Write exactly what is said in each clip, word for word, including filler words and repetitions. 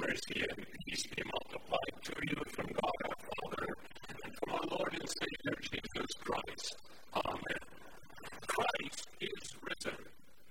mercy and peace be multiplied to you from God our Father and from our Lord and Savior Jesus Christ. Amen. Christ is risen.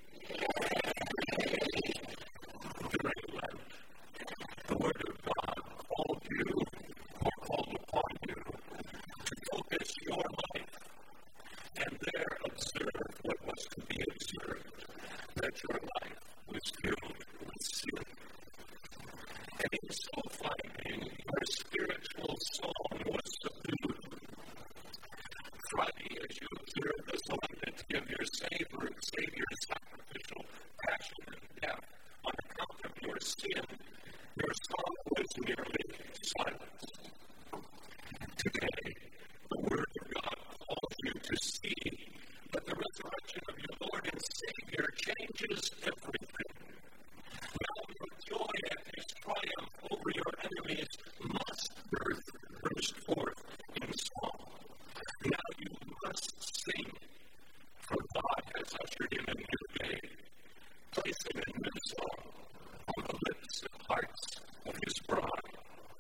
During Lent, the Word of God called you or called upon you to focus your life and there observe what was to be observed, that your life was filled with sin. And in so finding, your spiritual song was subdued. Friday, as you observe the solemnity of your Savior, Savior's sacrificial passion and death on account of your sin, your song was merely silence. Today, the Word of God calls you to see that the resurrection of your Lord and Savior changes everything. Now your joy at His triumph over your enemies must burst, burst forth in song. Now you must sing, for God has ushered in a new day. Place it in new song on the lips and hearts of His bride.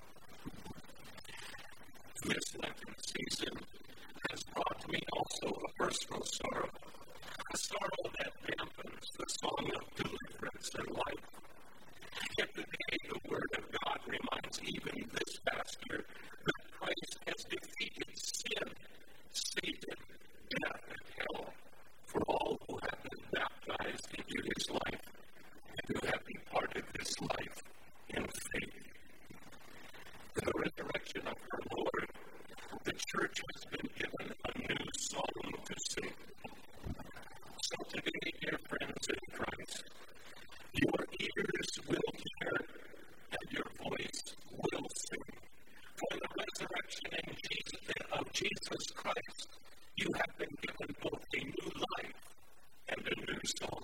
This Lenten season has brought me also a personal sorrow, a sorrow that dampens the song of deliverance and life. Yet today the Word of God reminds even this pastor that Christ has defeated sin, Satan, death, and hell for all who have been baptized into His life and who have departed this life in faith. In the resurrection of her Lord, the church has been given a new song to sing. So today, dear friends in Christ, your ears will hear and your voice will sing. For the resurrection in Jesus, of Jesus Christ, you have been given both a new life and a new song.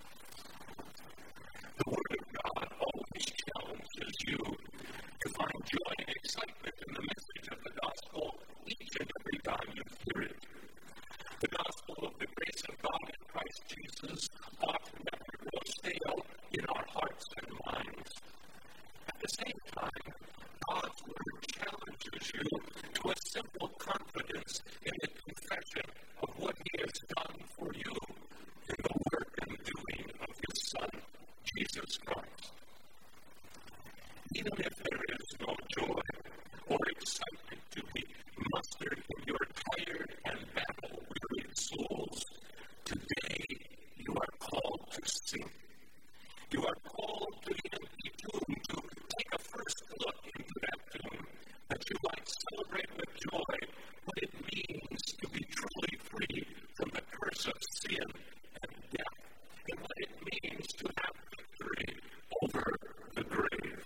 The Word of God always challenges you to find joy and excitement in the message of the gospel each and every time you hear it. The gospel of the grace of God in Christ Jesus ought never grow stale in our hearts and minds. At the same time, God's Word challenges you to a simple confidence in the confession of what He has done for you in the work and doing of His Son, Jesus Christ. Even if there is no joy or excitement to be mustered in your tired and battle-wearied souls, today you are called to sing. You are called to the empty tomb to take a first look into that tomb, that you might celebrate with joy what it means to be truly free from the curse of sin and death, and what it means to have victory over the grave.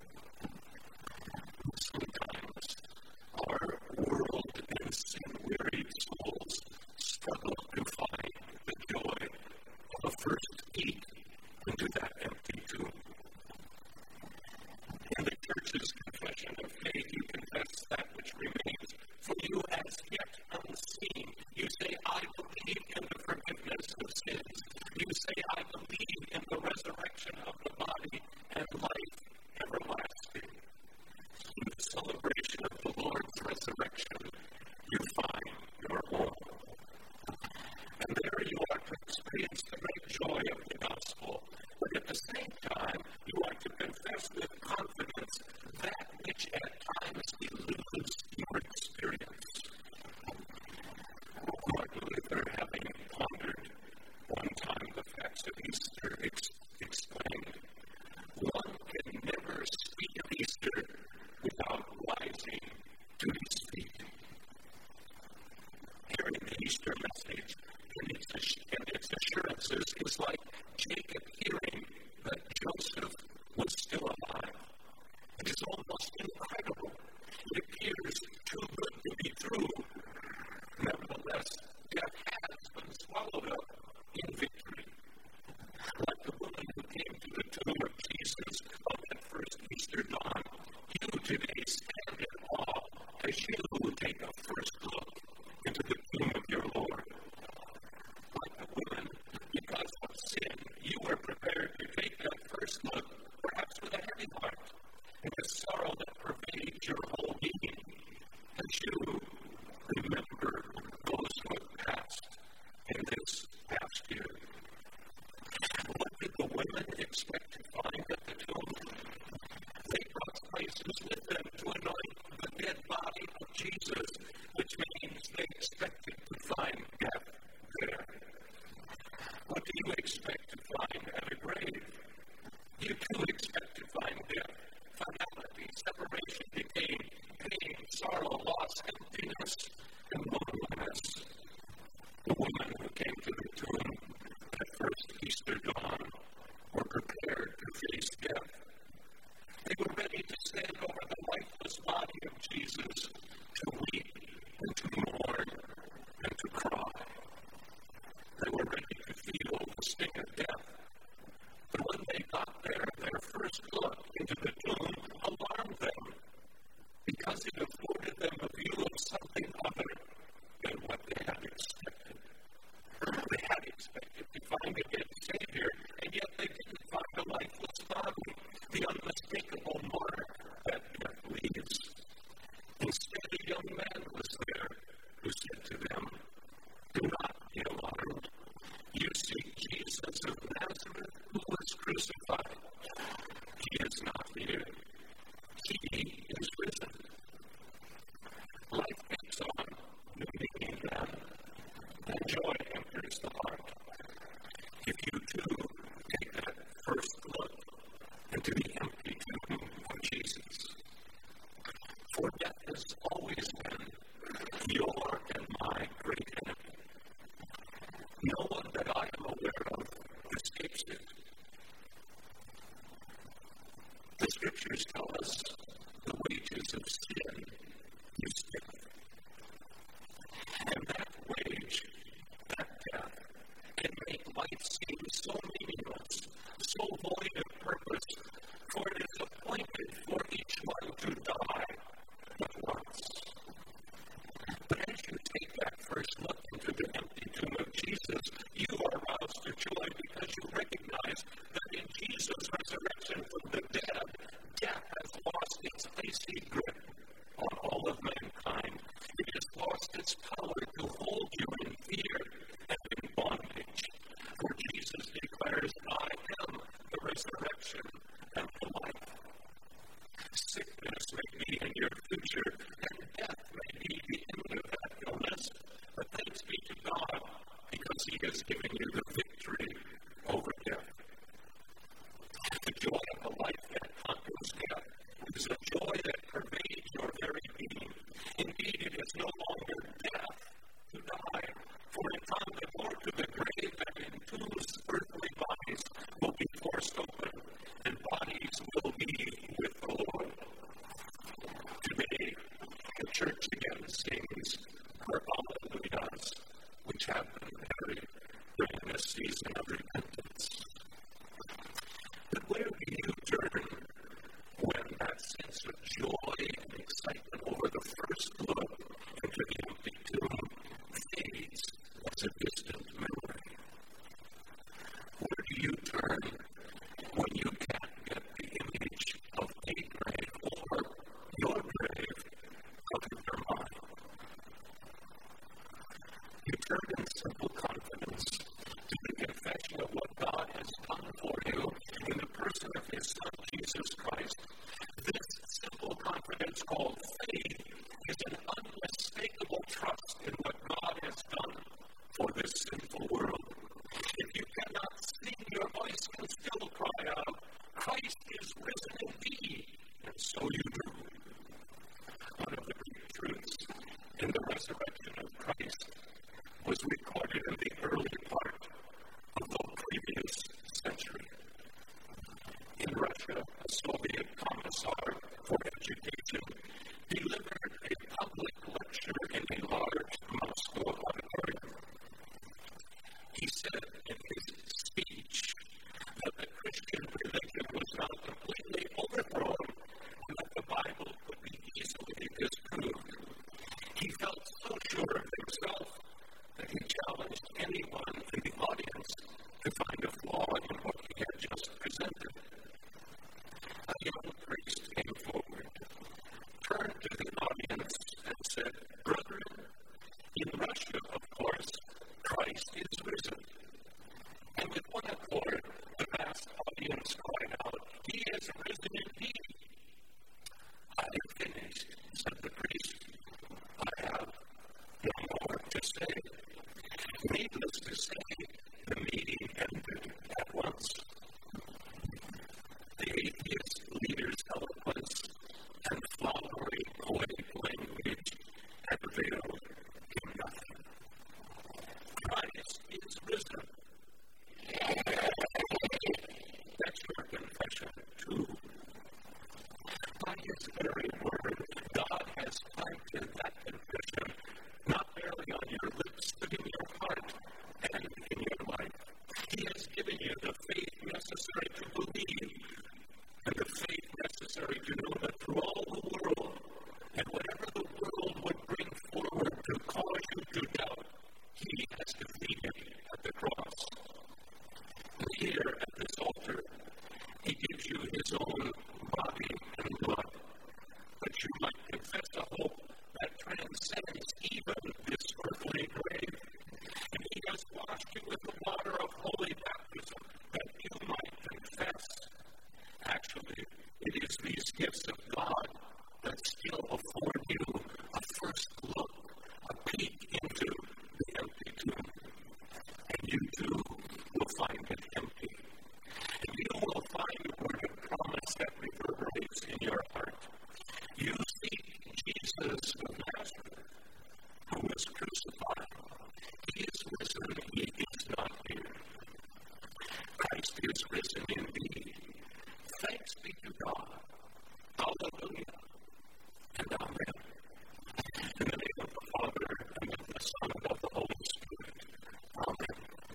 Sometimes our world and sin-wearied souls struggle to find the joy of a first peek into that empty tomb. In the church's confession of faith, you confess that which remains for you as yet unseen. You say, I believe in the forgiveness of sins. You say, I believe in the resurrection of the body and life everlasting. In the celebration of the Lord's resurrection, you find your home. And there you are to experience the great joy of the gospel, but at the same time, you are to confess with confidence that was with them to anoint the dead body of Jesus, which means they expected to find death there. What do you expect to find at a grave? You too expect to find death, finality, separation, decay, pain, sorrow, loss, emptiness, and loneliness. The women who came to the tomb at first Easter dawn were prepared to face death. They were ready to stand over the lifeless body of Jesus, to weep and to mourn and to cry. They were ready to feel the sting of death. But when they got there, their first look into the tomb alarmed them, because it afforded them a view of something other than what they had expected. They had expected to find a dead Savior, and yet they didn't find a lifeless body, the unmistakable mark that death leaves. Instead, a young man was there who said to them, "Do not be alarmed. You see Jesus of Nazareth, who was crucified. He is not here. He is risen." Life takes on new meaning then, and joy enters the heart. If you too take that first look into the empty tomb of Jesus. For death has always been your and my great enemy. No one that I am aware of escapes it. The scriptures tell us the wages of sin is death. And that wage, that death, can make life seem so meaningless, so void of purpose, for it is appointed for each one to die but once. But as you take that first look into the empty tomb of Jesus, you are roused to joy because you recognize that in Jesus' resurrection from the dead, death has lost its icy grip on all of mankind. It has lost its power to hold you in fear and in bondage. For Jesus declares, "I am the resurrection and the life." Sickness may be in your future, and death may be the end of that illness, but thanks be to God, because He has given you the victory over death. The joy of a life that conquers death is a joy that pervades your very being. Indeed, it is no longer death to die, for in time the door to the grave and entombs earthly bodies will be forced open, and bodies will be with the Lord. Today, the church again sings her Alleluias, which have been buried during this season of repentance. But where do you turn when that sense of joy and excitement over the first look into the empty tomb fades as a distant memory? Where do you turn when you can't get the image of a grave or your grave out of your mind? You turn in simple confidence to the confession of what God has done for you in the person of His Son, Jesus Christ. This simple confidence called faith is an unmistakable trust in what God has done for this sinful world. If you cannot sing, your voice can still cry out, "Christ is risen indeed," and so you do. One of the great truths in the resurrection of Christ was recorded in the early part of the previous century. In Russia, a Soviet commissar for education delivered a public lecture in a large Moscow auditorium. He said in his speech that the Christian religion was now completely overthrown and that the Bible could be easily disproved. He felt so sure of himself that he challenged anyone in the audience to find a flaw in what he had just presented. A young priest came forward, turned to the audience, and said, "Brethren, in Russia, of course, Christ is risen." And with one accord, the vast audience cried out, "He is risen indeed." very